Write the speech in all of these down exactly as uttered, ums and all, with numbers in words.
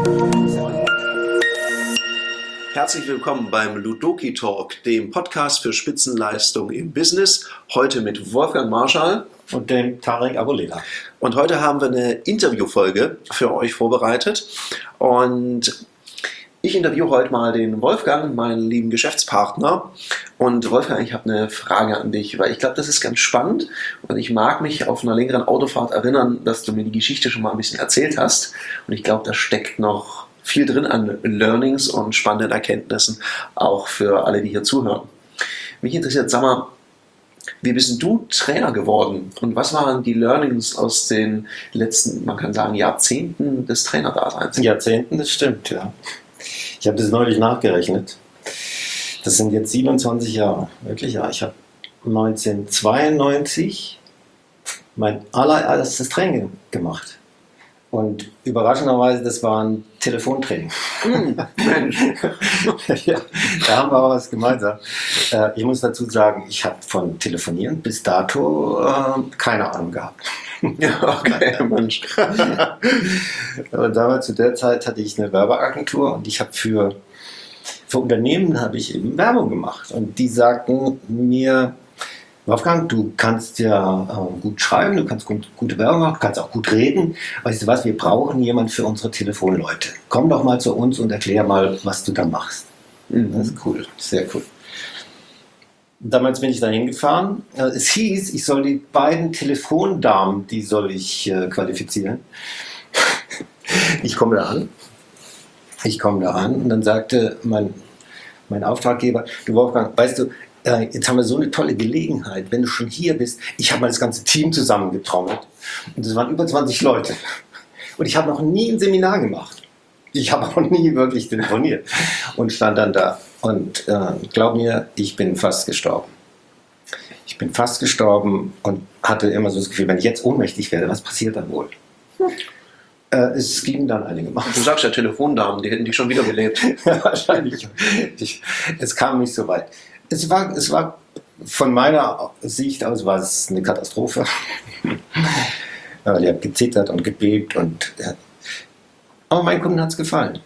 Herzlich willkommen beim Ludoki Talk, dem Podcast für Spitzenleistung im Business. Heute mit Wolfgang Marschall und dem Tarek Aboulela. Und heute haben wir eine Interviewfolge für euch vorbereitet. Und ich interviewe heute mal den Wolfgang, meinen lieben Geschäftspartner. Und Wolfgang, ich habe eine Frage an dich, weil ich glaube, das ist ganz spannend. Und ich mag mich auf einer längeren Autofahrt erinnern, dass du mir die Geschichte schon mal ein bisschen erzählt hast. Und ich glaube, da steckt noch viel drin an Learnings und spannenden Erkenntnissen, auch für alle, die hier zuhören. Mich interessiert, sag mal, wie bist du Trainer geworden und was waren die Learnings aus den letzten, man kann sagen, Jahrzehnten des Trainerdaseins? Jahrzehnten, das stimmt, ja. Ich habe das neulich nachgerechnet. Das sind jetzt siebenundzwanzig Jahre, wirklich, ja. Ich habe neunzehnhundertzweiundneunzig mein allererstes Training gemacht. Und überraschenderweise, das war ein Telefontraining. Mm, Mensch. Ja, da haben wir auch was gemeinsam. Äh, ich muss dazu sagen, ich habe von Telefonieren bis dato äh, keine Ahnung gehabt. Ja, okay, Mensch. Und damals zu der Zeit hatte ich eine Werbeagentur und ich habe für, für Unternehmen habe ich eben Werbung gemacht. Und die sagten mir: Wolfgang, du kannst ja äh, gut schreiben, du kannst gut, gute Werbung machen, du kannst auch gut reden. Weißt du was, wir brauchen jemanden für unsere Telefonleute. Komm doch mal zu uns und erklär mal, was du da machst. Mhm. Das ist cool, sehr cool. Damals bin ich da hingefahren. Es hieß, ich soll die beiden Telefondamen, die soll ich äh, qualifizieren. Ich komme da an. Ich komme da an und dann sagte mein, mein Auftraggeber: Du Wolfgang, weißt du, jetzt haben wir so eine tolle Gelegenheit, wenn du schon hier bist. Ich habe mal das ganze Team zusammengetrommelt und das waren über zwanzig Leute. Und ich habe noch nie ein Seminar gemacht. Ich habe auch nie wirklich telefoniert und stand dann da. Und äh, glaub mir, ich bin fast gestorben. Ich bin fast gestorben und hatte immer so das Gefühl, wenn ich jetzt ohnmächtig werde, was passiert dann wohl? Hm. Äh, es ging dann einige Mal. Du sagst ja Telefondamen, die hätten dich schon wiederbelebt. Ja, wahrscheinlich. Ich, es kam nicht so weit. Es war, es war von meiner Sicht aus war es eine Katastrophe. Aber die hat gezittert und gebebt. Und, ja. Aber meinen Kunden hat es gefallen.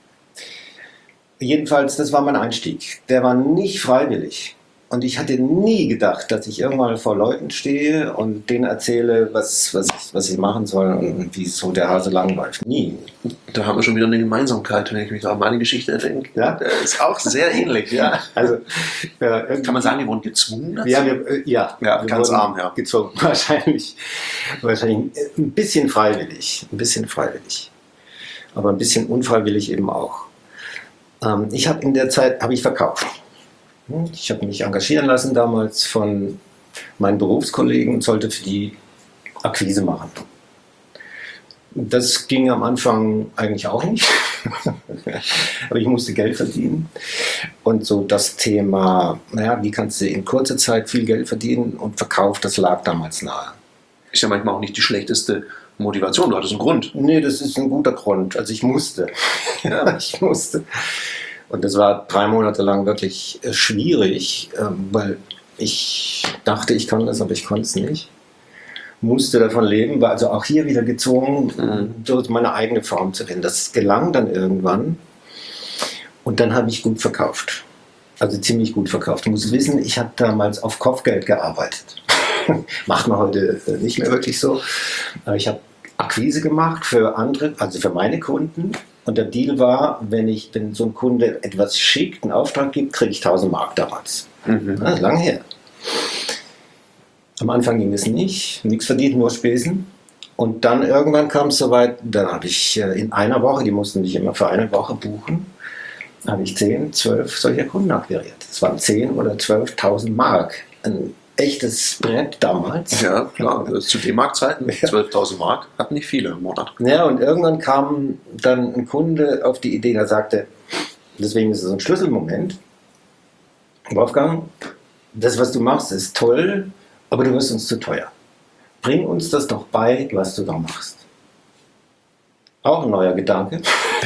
Jedenfalls, das war mein Einstieg. Der war nicht freiwillig. Und ich hatte nie gedacht, dass ich irgendwann vor Leuten stehe und denen erzähle, was, was, ich, was ich machen soll und wie so der Hase lang läuft. Nie. Da haben wir schon wieder eine Gemeinsamkeit, wenn ich mich an meine Geschichte denke. Ja? Das ist auch sehr ähnlich. Ja. Also, äh, kann man sagen, die wurden gezwungen dazu? Ja, wir, äh, ja, ja wir ganz wurden arm, ja. gezwungen. Wahrscheinlich, wahrscheinlich ein bisschen freiwillig. Ein bisschen freiwillig. Aber ein bisschen unfreiwillig eben auch. Ähm, ich habe in der Zeit habe ich verkauft. Ich habe mich engagieren lassen damals von meinen Berufskollegen und sollte für die Akquise machen. Das ging am Anfang eigentlich auch nicht, aber ich musste Geld verdienen. Und so das Thema, naja, wie kannst du in kurzer Zeit viel Geld verdienen und Verkauf, das lag damals nahe. Ist ja manchmal auch nicht die schlechteste Motivation, du hattest einen Grund. Nee, das ist ein guter Grund. Also ich musste. Ja, ich musste. Und das war drei Monate lang wirklich äh, schwierig, äh, weil ich dachte, ich kann das, aber ich konnte es nicht. Musste davon leben, war also auch hier wieder gezwungen, mhm. durch meine eigene Form zu finden. Das gelang dann irgendwann. Und dann habe ich gut verkauft. Also ziemlich gut verkauft. Du musst wissen, ich habe damals auf Kopfgeld gearbeitet. Macht man heute nicht mehr wirklich so. Aber ich habe Akquise gemacht für andere, also für meine Kunden. Und der Deal war, wenn ich, wenn so ein Kunde etwas schickt, einen Auftrag gibt, kriege ich tausend Mark damals. Mhm. Ja, lange her. Am Anfang ging es nicht, nichts verdient, nur Spesen. Und dann irgendwann kam es soweit, dann habe ich in einer Woche, die mussten mich immer für eine Woche buchen, habe ich zehn, zwölf solcher Kunden akquiriert. Das waren zehn oder zwölftausend Mark. Ein echtes Brett damals. Ja, klar. Zu D-Mark-Zeiten, zwölftausend Mark, hatten nicht viele im Monat. Ja, und irgendwann kam dann ein Kunde auf die Idee, der sagte, deswegen ist es ein Schlüsselmoment: Wolfgang, das, was du machst, ist toll, aber du wirst uns zu teuer. Bring uns das doch bei, was du da machst. Auch ein neuer Gedanke.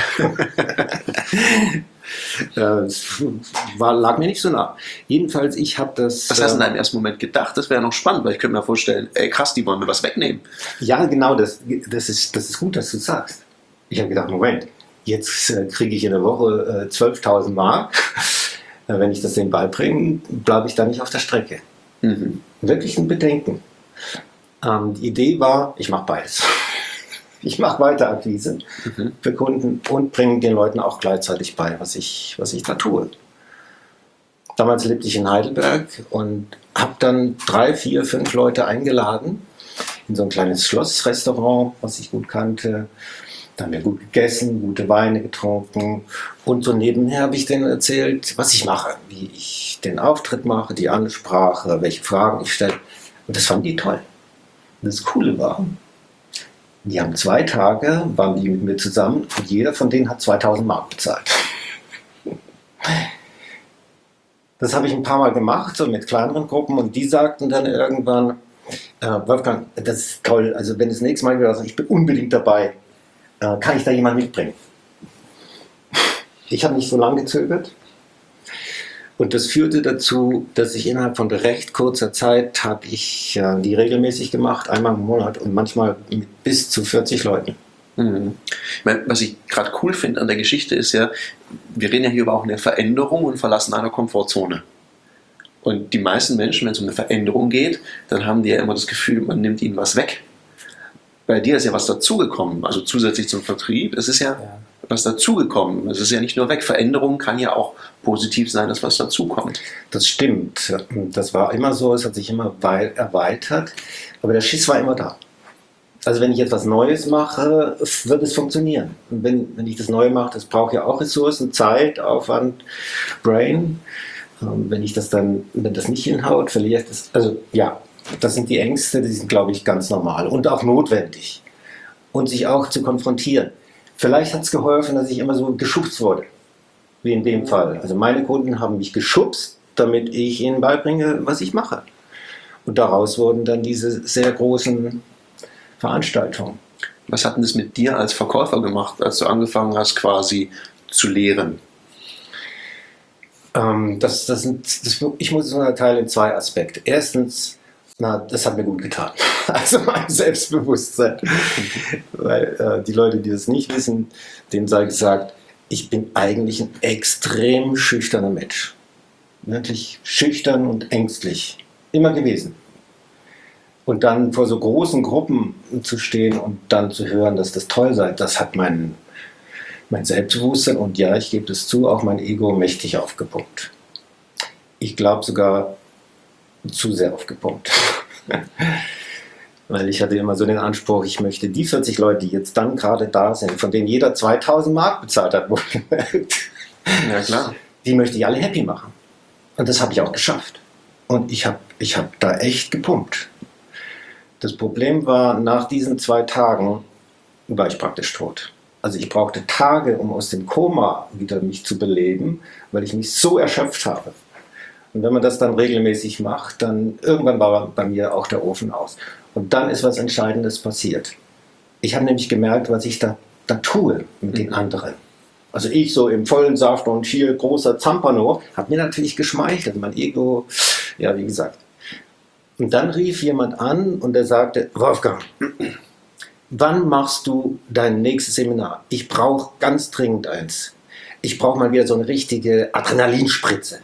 Das war, lag mir nicht so nah. Jedenfalls, ich habe das... Was hast du in deinem ersten Moment gedacht? Das wäre ja noch spannend, weil ich könnte mir vorstellen, ey krass, die wollen mir was wegnehmen. Ja, genau, das, das, ist, das ist gut, dass du sagst. Ich habe gedacht, Moment, jetzt äh, kriege ich in der Woche äh, zwölftausend Mark. Äh, wenn ich das denen beibringe, bleibe ich da nicht auf der Strecke. Mhm. Wirklich ein Bedenken. Ähm, die Idee war, ich mache beides. Ich mache weiter Akquise mhm. für Kunden und bringe den Leuten auch gleichzeitig bei, was ich, was ich da tue. Damals lebte ich in Heidelberg und habe dann drei, vier, fünf Leute eingeladen in so ein kleines Schlossrestaurant, was ich gut kannte. Da haben wir gut gegessen, gute Weine getrunken und so nebenher habe ich denen erzählt, was ich mache, wie ich den Auftritt mache, die Ansprache, welche Fragen ich stelle. Und das fanden die toll. Und das Coole war, die haben zwei Tage, waren die mit mir zusammen und jeder von denen hat zweitausend Mark bezahlt. Das habe ich ein paar Mal gemacht, so mit kleineren Gruppen und die sagten dann irgendwann, äh, Wolfgang, das ist toll, also wenn das nächste Mal wieder, ich bin unbedingt dabei, äh, kann ich da jemanden mitbringen? Ich habe nicht so lange gezögert und das führte dazu, dass ich innerhalb von recht kurzer Zeit habe ich äh, die regelmäßig gemacht, einmal im Monat und manchmal mit bis zu vierzig Leuten. Mhm. Ich meine, was ich gerade cool finde an der Geschichte ist ja, wir reden ja hier über auch eine Veränderung und Verlassen einer Komfortzone. Und die meisten Menschen, wenn es um eine Veränderung geht, dann haben die ja immer das Gefühl, man nimmt ihnen was weg. Bei dir ist ja was dazugekommen, also zusätzlich zum Vertrieb, es ist ja, ja. was dazugekommen. Es ist ja nicht nur weg. Veränderung kann ja auch positiv sein, dass was dazukommt. Das stimmt. Das war immer so, es hat sich immer erweitert, aber der Schiss war immer da. Also wenn ich etwas Neues mache, wird es funktionieren. Und wenn, wenn ich das Neue mache, das braucht ja auch Ressourcen, Zeit, Aufwand, Brain. Ähm, wenn ich das dann, wenn das nicht hinhaut, verliere ich das. Also ja, das sind die Ängste, die sind, glaube ich, ganz normal und auch notwendig. Und sich auch zu konfrontieren. Vielleicht hat es geholfen, dass ich immer so geschubst wurde, wie in dem Fall. Also meine Kunden haben mich geschubst, damit ich ihnen beibringe, was ich mache. Und daraus wurden dann diese sehr großen Veranstaltung. Was hat denn das mit dir als Verkäufer gemacht, als du angefangen hast, quasi zu lehren? Ähm, das, das sind, das, ich muss es unterteilen in zwei Aspekte. Erstens, na, das hat mir gut getan. Also mein Selbstbewusstsein. Weil äh, die Leute, die das nicht wissen, denen sei gesagt, ich bin eigentlich ein extrem schüchterner Mensch. Wirklich schüchtern und ängstlich. Immer gewesen. Und dann vor so großen Gruppen zu stehen und dann zu hören, dass das toll sei, das hat mein, mein Selbstbewusstsein und ja, ich gebe es zu, auch mein Ego mächtig aufgepumpt. Ich glaube sogar zu sehr aufgepumpt. Weil ich hatte immer so den Anspruch, ich möchte die vierzig Leute, die jetzt dann gerade da sind, von denen jeder zweitausend Mark bezahlt hat, ja, klar. Die möchte ich alle happy machen. Und das habe ich auch geschafft. Und ich habe ich hab da echt gepumpt. Das Problem war, nach diesen zwei Tagen war ich praktisch tot. Also ich brauchte Tage, um aus dem Koma wieder mich zu beleben, weil ich mich so erschöpft habe. Und wenn man das dann regelmäßig macht, dann irgendwann war bei mir auch der Ofen aus. Und dann ist was Entscheidendes passiert. Ich habe nämlich gemerkt, was ich da, da tue mit den anderen. Also ich so im vollen Saft und viel großer Zampano, hat mir natürlich geschmeichelt. Mein Ego, ja wie gesagt. Und dann rief jemand an und er sagte, Wolfgang, wann machst du dein nächstes Seminar? Ich brauche ganz dringend eins. Ich brauche mal wieder so eine richtige Adrenalinspritze.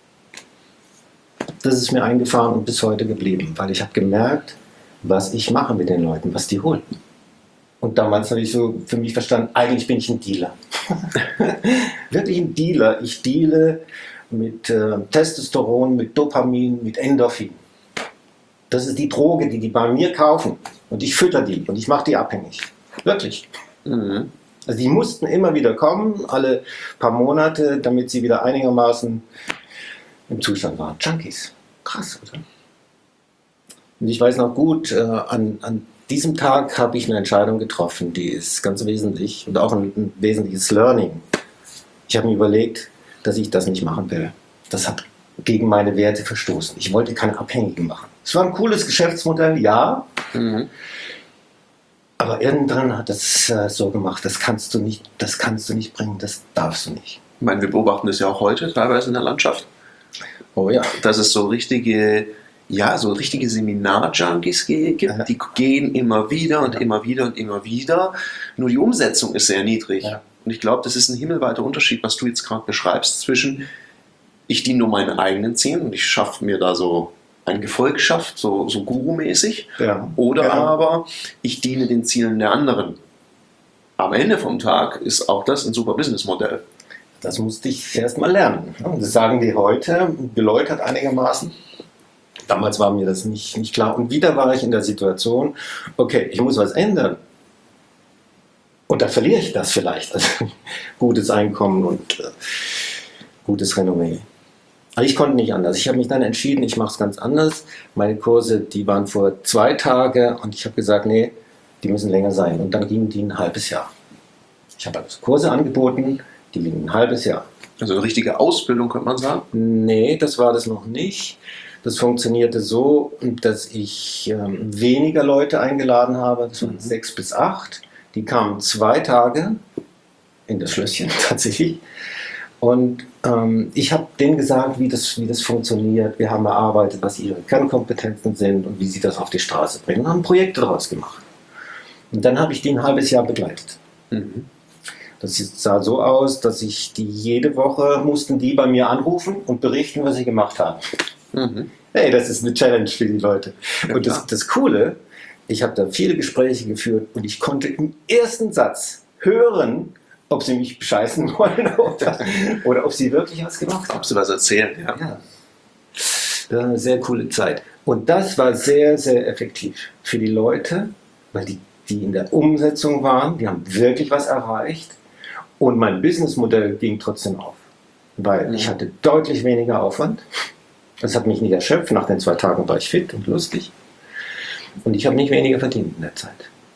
Das ist mir eingefahren und bis heute geblieben, weil ich habe gemerkt, was ich mache mit den Leuten, was die holen. Und damals habe ich so für mich verstanden, eigentlich bin ich ein Dealer. Wirklich ein Dealer. Ich deale mit äh, Testosteron, mit Dopamin, mit Endorphin. Das ist die Droge, die die bei mir kaufen. Und ich fütter die und ich mache die abhängig. Wirklich. Mhm. Also die mussten immer wieder kommen, alle paar Monate, damit sie wieder einigermaßen im Zustand waren. Junkies. Krass, oder? Und ich weiß noch gut, äh, an, an diesem Tag habe ich eine Entscheidung getroffen, die ist ganz wesentlich und auch ein, ein wesentliches Learning. Ich habe mir überlegt, dass ich das nicht machen will. Das hat gegen meine Werte verstoßen. Ich wollte keine Abhängigen machen. Es war ein cooles Geschäftsmodell, ja. Mhm. Aber irgendwann hat das äh, so gemacht, das kannst du nicht, das kannst du nicht bringen, das darfst du nicht. Ich meine, wir beobachten das ja auch heute teilweise in der Landschaft. Oh ja. Dass es so richtige, ja, so richtige Seminar-Junkies gibt, ja. Die gehen immer wieder und ja. immer wieder und immer wieder. Nur die Umsetzung ist sehr niedrig. Ja. Und ich glaube, das ist ein himmelweiter Unterschied, was du jetzt gerade beschreibst, zwischen ich diene nur meinen eigenen Zielen und ich schaffe mir da so ein Gefolg schafft, so, so Guru-mäßig, Ja, oder genau. aber ich diene den Zielen der anderen. Am Ende vom Tag ist auch das ein super Businessmodell. Das musste ich erst mal lernen. Und das sagen die heute, geläutert einigermaßen. Damals war mir das nicht, nicht klar. Und wieder war ich in der Situation, okay, ich muss was ändern. Und da verliere ich das vielleicht. Also gutes Einkommen und äh, gutes Renommee. Aber ich konnte nicht anders. Ich habe mich dann entschieden, ich mache es ganz anders. Meine Kurse, die waren vor zwei Tagen und ich habe gesagt, nee, die müssen länger sein. Und dann gingen die ein halbes Jahr. Ich habe also Kurse angeboten, die gingen ein halbes Jahr. Also eine richtige Ausbildung, könnte man sagen. Nee, das war das noch nicht. Das funktionierte so, dass ich ähm, weniger Leute eingeladen habe. Das waren Mhm. sechs bis acht. Die kamen zwei Tage in das Schlösschen tatsächlich. Und ähm, ich habe denen gesagt, wie das, wie das funktioniert. Wir haben erarbeitet, was ihre Kernkompetenzen sind und wie sie das auf die Straße bringen. Und haben Projekte daraus gemacht. Und dann habe ich die ein halbes Jahr begleitet. Mhm. Das sah so aus, dass ich die jede Woche mussten die bei mir anrufen und berichten, was sie gemacht haben. Mhm. Hey, das ist eine Challenge für die Leute. Ja, und das, klar. das Coole, ich habe da viele Gespräche geführt und ich konnte im ersten Satz hören, ob sie mich bescheißen wollen oder, oder ob sie wirklich was gemacht haben. Ob sie was erzählen, ja. Ja. Das war eine sehr coole Zeit. Und das war sehr, sehr effektiv für die Leute, weil die, die in der Umsetzung waren, die haben wirklich was erreicht. Und mein Businessmodell ging trotzdem auf, weil ich hatte deutlich weniger Aufwand. Das hat mich nicht erschöpft. Nach den zwei Tagen war ich fit und lustig. Und ich habe nicht weniger verdient in der Zeit.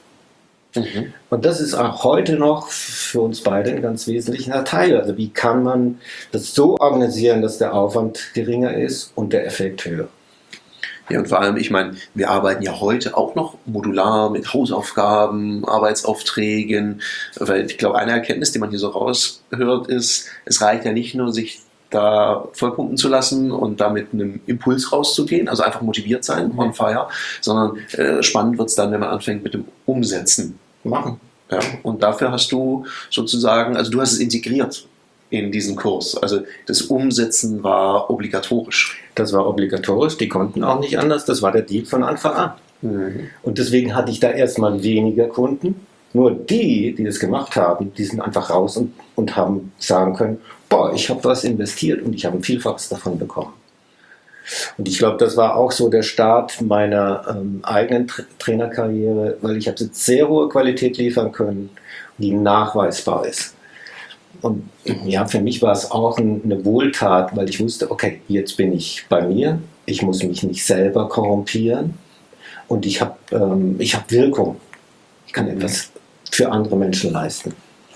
Mhm. Und das ist auch heute noch für uns beide ein ganz wesentlicher Teil. Also wie kann man das so organisieren, dass der Aufwand geringer ist und der Effekt höher? Ja, und vor allem, ich meine, wir arbeiten ja heute auch noch modular mit Hausaufgaben, Arbeitsaufträgen, weil ich glaube, eine Erkenntnis, die man hier so raushört, ist, es reicht ja nicht nur, sich da vollpumpen zu lassen und da mit einem Impuls rauszugehen, also einfach motiviert sein, on fire, sondern äh, spannend wird es dann, wenn man anfängt mit dem Umsetzen. Machen. Ja? Und dafür hast du sozusagen, also du hast es integriert in diesen Kurs. Also das Umsetzen war obligatorisch. Das war obligatorisch, die konnten auch nicht anders. Das war der Deal von Anfang an. Mhm. Und deswegen hatte ich da erstmal weniger Kunden. Nur die, die das gemacht haben, die sind einfach raus und, und haben sagen können, boah, ich habe was investiert und ich habe ein Vielfaches davon bekommen. Und ich glaube, das war auch so der Start meiner ähm, eigenen Tra- Trainerkarriere, weil ich habe jetzt sehr hohe Qualität liefern können, die nachweisbar ist. Und ja, für mich war es auch ein, eine Wohltat, weil ich wusste, okay, jetzt bin ich bei mir, ich muss mich nicht selber korrumpieren und ich habe ähm, ich hab Wirkung. Ich kann etwas für andere Menschen leisten.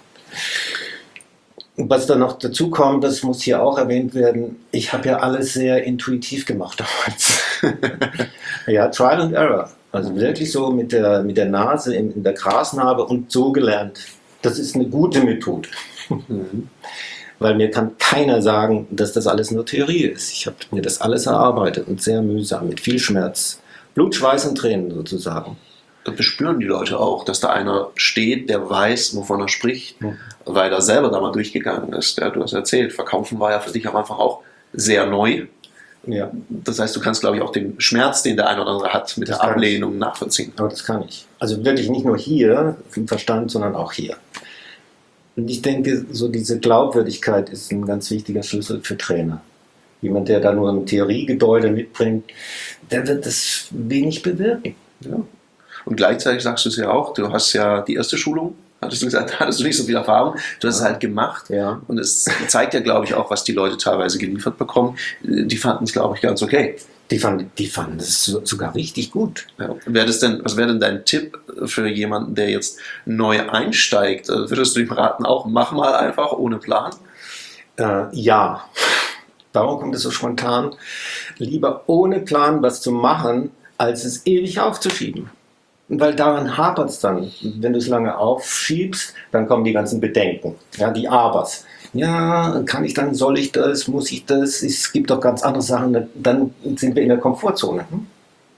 Und was dann noch dazu kommt, das muss hier auch erwähnt werden, ich habe ja alles sehr intuitiv gemacht damals. Ja, Trial and Error. Also wirklich so mit der, mit der Nase in, in der Grasnarbe und so gelernt. Das ist eine gute Methode. Mhm. Weil mir kann keiner sagen, dass das alles nur Theorie ist. Ich habe mir das alles erarbeitet und sehr mühsam, mit viel Schmerz. Blut, Schweiß und Tränen sozusagen. Das bespüren die Leute auch, dass da einer steht, der weiß, wovon er spricht, Mhm. weil er selber da mal durchgegangen ist. Ja, du hast erzählt, Verkaufen war ja für dich am Anfang auch sehr neu. Ja, Das heißt, du kannst, glaube ich, auch den Schmerz, den der eine oder andere hat, mit Das der kann ich. Ablehnung nachvollziehen. aber das kann ich. Also wirklich nicht nur hier im Verstand, sondern auch hier. Und ich denke, so diese Glaubwürdigkeit ist ein ganz wichtiger Schlüssel für Trainer. Jemand, der da nur ein Theoriegedäule mitbringt, der wird das wenig bewirken. Ja. Und gleichzeitig sagst du es ja auch, du hast ja die erste Schulung, hattest du gesagt, hattest du nicht so viel Erfahrung, du hast es halt gemacht. Ja. Und es zeigt ja, glaube ich, auch, was die Leute teilweise geliefert bekommen. Die fanden es, glaube ich, ganz okay. Die fanden, die fanden das so- sogar richtig gut. Ja. Wäre das denn, was wäre denn dein Tipp für jemanden, der jetzt neu einsteigt? Also würdest du ihm raten, auch mach mal einfach ohne Plan? Äh, ja. Warum kommt es so spontan? Lieber ohne Plan was zu machen, als es ewig aufzuschieben. Weil daran hapert es dann. Wenn du es lange aufschiebst, dann kommen die ganzen Bedenken, ja, die Abers. Ja, kann ich dann, soll ich das, muss ich das? Es gibt doch ganz andere Sachen. Dann sind wir in der Komfortzone. Hm?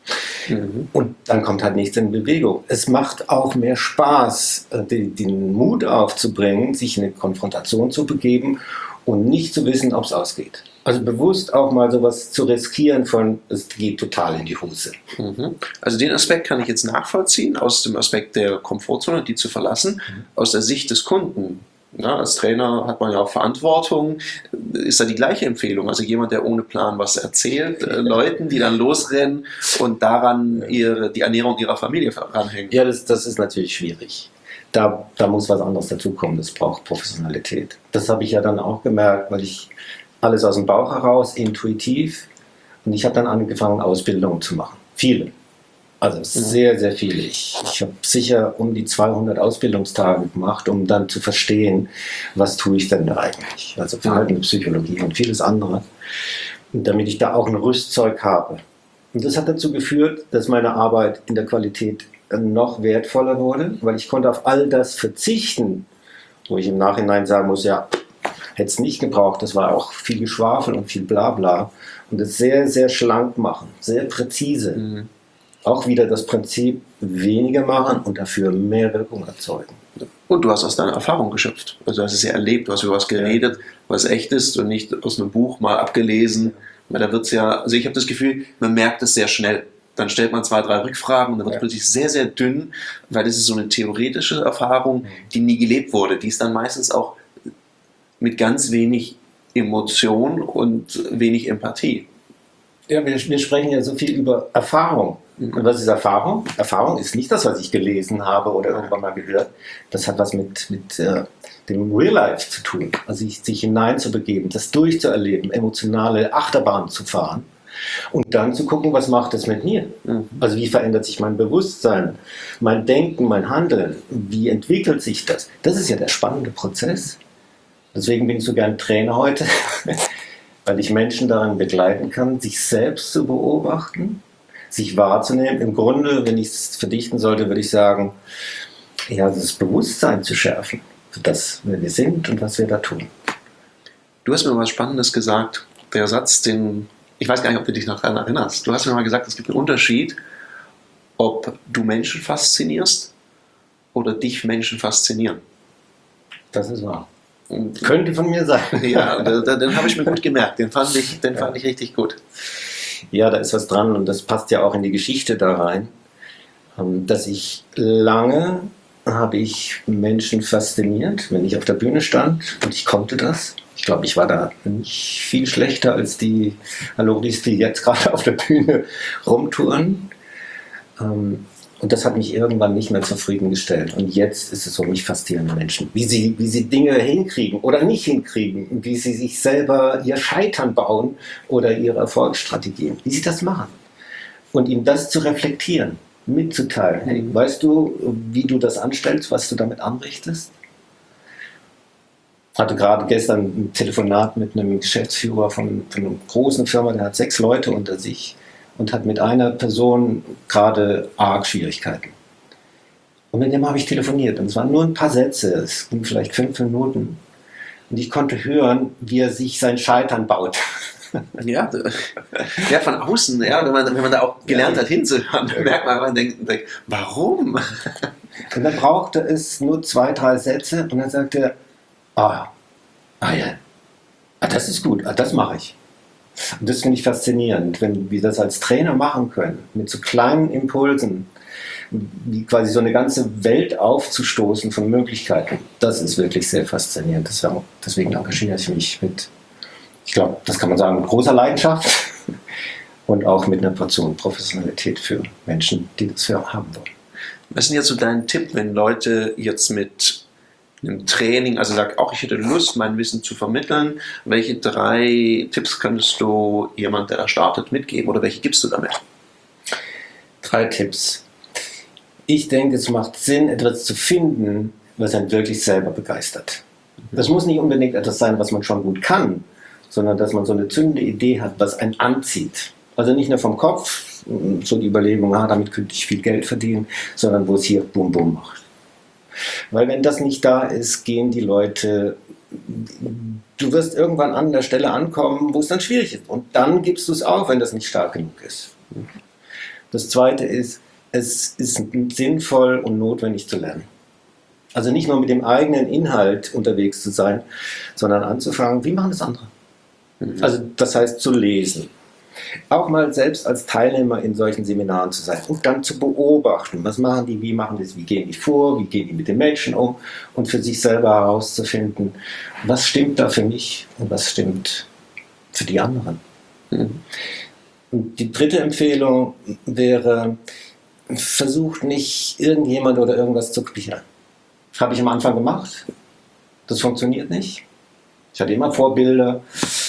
Mhm. Und dann kommt halt nichts in Bewegung. Es macht auch mehr Spaß, den, den Mut aufzubringen, sich in eine Konfrontation zu begeben und nicht zu wissen, ob es ausgeht. Also bewusst auch mal sowas zu riskieren von, es geht total in die Hose. Mhm. Also den Aspekt kann ich jetzt nachvollziehen, aus dem Aspekt der Komfortzone, die zu verlassen, mhm. aus der Sicht des Kunden. Ja, als Trainer hat man ja auch Verantwortung. Ist da die gleiche Empfehlung? Also jemand, der ohne Plan was erzählt, äh, Leuten, die dann losrennen und daran ihre, die Ernährung ihrer Familie ranhängen. Ja, das, das ist natürlich schwierig. Da, da muss was anderes dazukommen. Das braucht Professionalität. Das habe ich ja dann auch gemerkt, weil ich alles aus dem Bauch heraus, intuitiv. Und ich habe dann angefangen, Ausbildungen zu machen. Viele. Also sehr, sehr viele. Ich, ich habe sicher um die zweihundert Ausbildungstage gemacht, um dann zu verstehen, was tue ich denn da eigentlich. Also Verhaltenspsychologie und vieles andere. Und damit ich da auch ein Rüstzeug habe. Und das hat dazu geführt, dass meine Arbeit in der Qualität noch wertvoller wurde, weil ich konnte auf all das verzichten, wo ich im Nachhinein sagen muss, ja, hätte es nicht gebraucht. Das war auch viel Geschwafel und viel Blabla. Und das sehr, sehr schlank machen, sehr präzise. Mhm. Auch wieder das Prinzip weniger machen und dafür mehr Wirkung erzeugen. Und du hast aus deiner Erfahrung geschöpft. Also du hast es ja erlebt, du hast über was geredet, was echt ist und nicht aus einem Buch mal abgelesen. Weil da wird's ja, also ich habe das Gefühl, man merkt es sehr schnell. Dann stellt man zwei, drei Rückfragen und dann wird es ja. plötzlich sehr, sehr dünn, weil das ist so eine theoretische Erfahrung, die nie gelebt wurde. Die ist dann meistens auch mit ganz wenig Emotion und wenig Empathie. Ja, wir, wir sprechen ja so viel über Erfahrung. Und was ist Erfahrung? Erfahrung ist nicht das, was ich gelesen habe oder irgendwann mal gehört. Das hat was mit, mit äh, dem Real Life zu tun. Also sich, sich hineinzubegeben, das durchzuerleben, emotionale Achterbahn zu fahren und dann zu gucken, was macht es mit mir? Mhm. Also wie verändert sich mein Bewusstsein, mein Denken, mein Handeln? Wie entwickelt sich das? Das ist ja der spannende Prozess. Deswegen bin ich so gern Trainer heute, weil ich Menschen daran begleiten kann, sich selbst zu beobachten, sich wahrzunehmen. Im Grunde, wenn ich es verdichten sollte, würde ich sagen, ja, das Bewusstsein zu schärfen für das, wer wir sind und was wir da tun. Du hast mir was Spannendes gesagt. Der Satz, den, ich weiß gar nicht, ob du dich noch daran erinnerst. Du hast mir mal gesagt, es gibt einen Unterschied, ob du Menschen faszinierst oder dich Menschen faszinieren. Das ist wahr. Und könnte von mir sein. Ja, den, den habe ich mir gut gemerkt. Den fand ich, den fand ich richtig gut. Ja, da ist was dran und das passt ja auch in die Geschichte da rein, dass ich lange habe ich Menschen fasziniert, wenn ich auf der Bühne stand und ich konnte das. Ich glaube, ich war da nicht viel schlechter als die Halloris, die jetzt gerade auf der Bühne rumtouren. Und das hat mich irgendwann nicht mehr zufriedengestellt. Und jetzt ist es so, mich faszinieren Menschen. Wie sie, wie sie Dinge hinkriegen oder nicht hinkriegen. Wie sie sich selber ihr Scheitern bauen oder ihre Erfolgsstrategien. Wie sie das machen. Und ihnen das zu reflektieren, mitzuteilen. Hey, weißt du, wie du das anstellst, was du damit anrichtest? Ich hatte gerade gestern ein Telefonat mit einem Geschäftsführer von, von einer großen Firma, der hat sechs Leute unter sich. Und hat mit einer Person gerade arg Schwierigkeiten. Und mit dem habe ich telefoniert. Und es waren nur ein paar Sätze, es ging vielleicht fünf Minuten. Und ich konnte hören, wie er sich sein Scheitern baut. Ja, ja, von außen, ja, wenn man, wenn man da auch gelernt ja. hat hinzuhören, dann merkt man, man denkt, denkt, warum? Und dann brauchte es nur zwei, drei Sätze und dann sagte er, ah, ah ja, ah, das ist gut, ah, das mache ich. Und das finde ich faszinierend, wenn wir das als Trainer machen können, mit so kleinen Impulsen, wie quasi so eine ganze Welt aufzustoßen von Möglichkeiten. Das ist wirklich sehr faszinierend. Deswegen engagiere ich mich mit, ich glaube, das kann man sagen, mit großer Leidenschaft und auch mit einer Portion Professionalität für Menschen, die das haben wollen. Was ist denn jetzt so dein Tipp, wenn Leute jetzt mit einem Training, also sag auch, ich hätte Lust, mein Wissen zu vermitteln. Welche drei Tipps könntest du jemand, der da startet, mitgeben oder welche gibst du damit? Drei Tipps. Ich denke, es macht Sinn, etwas zu finden, was einen wirklich selber begeistert. Das muss nicht unbedingt etwas sein, was man schon gut kann, sondern dass man so eine zündende Idee hat, was einen anzieht. Also nicht nur vom Kopf, so die Überlegung, ah, damit könnte ich viel Geld verdienen, sondern wo es hier bum bum macht. Weil wenn das nicht da ist, gehen die Leute, du wirst irgendwann an der Stelle ankommen, wo es dann schwierig ist. Und dann gibst du es auf, wenn das nicht stark genug ist. Das Zweite ist, es ist sinnvoll und notwendig zu lernen. Also nicht nur mit dem eigenen Inhalt unterwegs zu sein, sondern anzufangen, wie machen das andere? Mhm. Also das heißt zu lesen. Auch mal selbst als Teilnehmer in solchen Seminaren zu sein und dann zu beobachten, was machen die, wie machen die es, wie gehen die vor, wie gehen die mit den Menschen um und für sich selber herauszufinden, was stimmt da für mich und was stimmt für die anderen. Mhm. Und die dritte Empfehlung wäre, versucht nicht irgendjemand oder irgendwas zu kopieren. Das habe ich am Anfang gemacht, das funktioniert nicht. Ich hatte immer Vorbilder.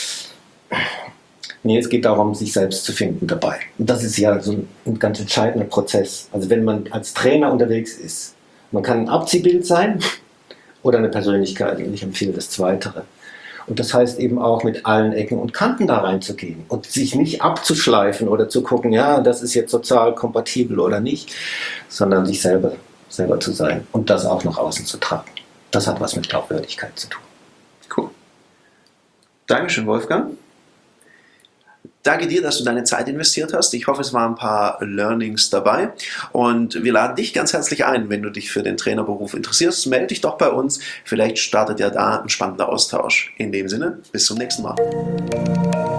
Nee, es geht darum, sich selbst zu finden dabei. Und das ist ja so ein ganz entscheidender Prozess. Also wenn man als Trainer unterwegs ist, man kann ein Abziehbild sein oder eine Persönlichkeit. Und ich empfehle das Zweitere. Und das heißt eben auch, mit allen Ecken und Kanten da reinzugehen und sich nicht abzuschleifen oder zu gucken, ja, das ist jetzt sozial kompatibel oder nicht, sondern sich selber, selber zu sein und das auch nach außen zu tragen. Das hat was mit Glaubwürdigkeit zu tun. Cool. Dankeschön, Wolfgang. Danke dir, dass du deine Zeit investiert hast. Ich hoffe, es waren ein paar Learnings dabei. Und wir laden dich ganz herzlich ein, wenn du dich für den Trainerberuf interessierst. Melde dich doch bei uns. Vielleicht startet ja da ein spannender Austausch. In dem Sinne, bis zum nächsten Mal.